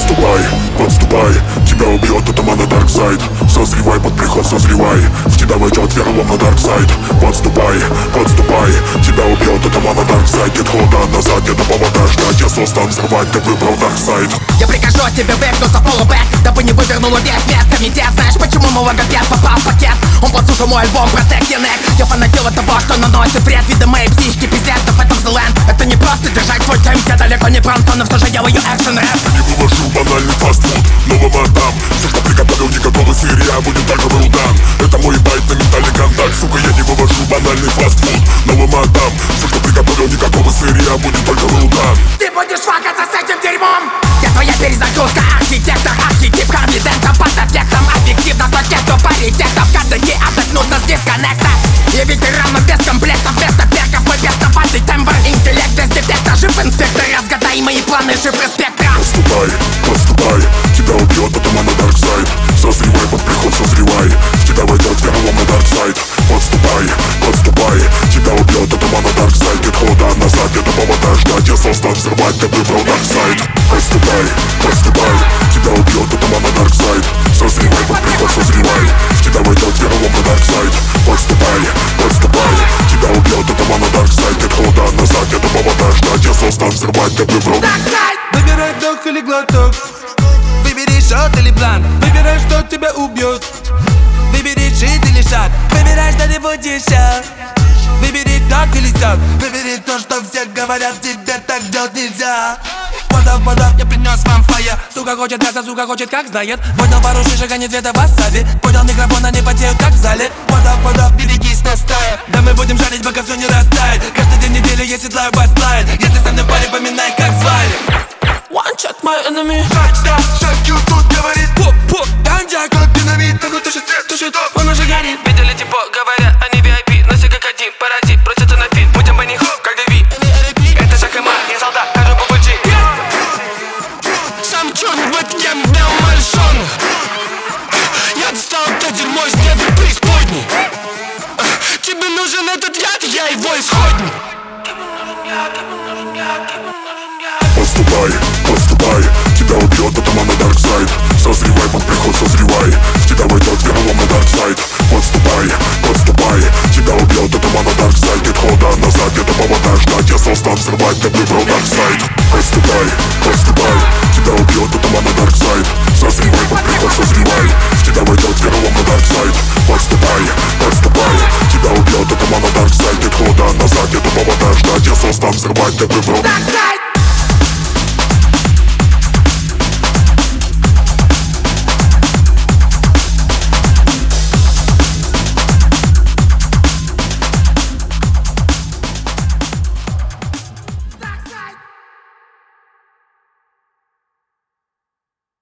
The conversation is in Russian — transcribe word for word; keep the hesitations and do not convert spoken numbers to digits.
Подступай, подступай, тебя убьет атома на дарксайд. Созревай под приход, созревай, в тебя войдет веролом на дарксайд. Подступай, подступай, тебя убьет атома на дарксайд. Нет хода назад, нет повода ждать, я создан взрывать, ты выбрал дарксайд. Я прикажу тебе выгнуться полубэк, дабы не вывернула весь медкомитет. Знаешь, почему мой логопед попал в пакет? Он послушал мой альбом Protect Your Neck. Я фанател от того, что наносит вред. Виды моей психики пиздец, но в этом the land. Это не просто держать твой темп, я далеко не Бронсон, но все же делаю экшен рэп. Не вывожу банальный фастфуд, новым отдам. Все, что приготовил, не готовы сырья, будет только well done. Это мой байт на ментальный контакт, сука, я не вывожу банальный фастфуд, новым отдам. Все, что приготовил, не готовы сырья, будет только well done. Ты будешь факаться с этим дерьмом. Я твоя перезагрузка, архитектор, архетип Хамлидента под эффектом. Объективно тот, кто паритетов, кадыки отдохнутся с дисконнекта. И ветеранов без комплектов, вместо перков мой перстопальный тембр. Интеллект без дефекта, жив инспектор, разгадай мои планы, шифры спектра. Подступай, подступай, тебя убьет атома на дарксайд. Созревай под приход, созревай, в тебя войдет веролом на дарксайд. Подступай, подступай, тебя убьет атома на дарксайд. Нет хода назад, нет повода ждать, я создан взрывать, ты выбрал дарксайд. Подступай, подступай, тебя убьет атома на дарксайд. Созревай под приход, созревай, в тебя войдет веролом на дарксайд. Подступай, подступай, тебя убьет атома на дарксайд. Нет хода назад, нет повода ждать, я создан взрывать, ты выбрал дарксайд. Выбирай вдох или глоток, выбери шот или план, выбирай, что тебя убьет, выбери щит или шаг, выбирай, что ты будешь. Выбери так или сяк, выбери то, что все говорят, тебе так делать нельзя. What up, what up, я принес вам фая. Сука хочет мясо, сука хочет как знает. Понял пару шишек, а не цвета васаби. Понял микрофон, они потеют как в зале. What up, what up, берегись на стая. Да мы будем жарить, пока все не растает. Каждый день недели я седлаю баслайн. Если со мной в паре, поминай, как звали. One shot my enemy. Шаг-да, шаг-ю тут говорит. Поп-поп, ганджа, как динамит. Как будто шесть тушит, он уже горит. Видели типа, говорят, они ви ай пи. Но все как один, паразит, просятся на фит. Будем по них, как Давид. Это шаг и мат, не солдат, хожу по пути. Сам черт, вот я бел мальшон. Я достал это дерьмо из недр преисподней. Тебе нужен этот яд, я его исходник. Подступай, подступай, тебя убьет атома на дарксайд. Созревай под приход, созревай, в тебя войдет веролом на дарксайд. Подступай, подступай, тебя убьет атома на дарксайд. Нет хода назад, нет повода ждать, я создан взрывать, ты выбрал дарксайд. Подступай, подступай, тебя убьет атома на дарксайд. Созревай под приход, созревай, в тебя войдет веролом на дарксайд. Подступай, подступай, тебя убьет атома на дарксайд. Нет хода назад, нет повода ждать, я создан взрывать, ты выбрал дарксайд.